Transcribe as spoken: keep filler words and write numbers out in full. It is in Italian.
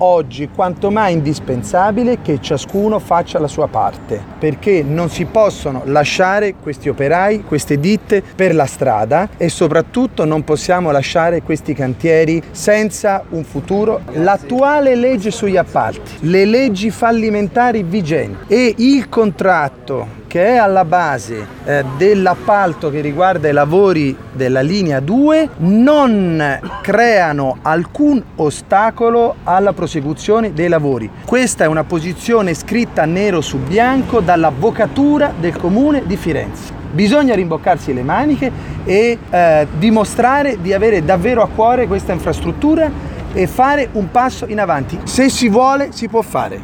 oggi quanto mai indispensabile che ciascuno faccia la sua parte, perché non si possono lasciare questi operai, queste ditte per la strada e soprattutto non possiamo lasciare questi cantieri senza un futuro. L'attuale legge sugli appalti, le leggi fallimentari vigenti e il contratto che è alla base eh, dell'appalto che riguarda i lavori della linea due non creano alcun ostacolo alla prosecuzione dei lavori. Questa è una posizione scritta nero su bianco dall'avvocatura del Comune di Firenze. Bisogna rimboccarsi le maniche e eh, dimostrare di avere davvero a cuore questa infrastruttura e fare un passo in avanti. Se si vuole, si può fare.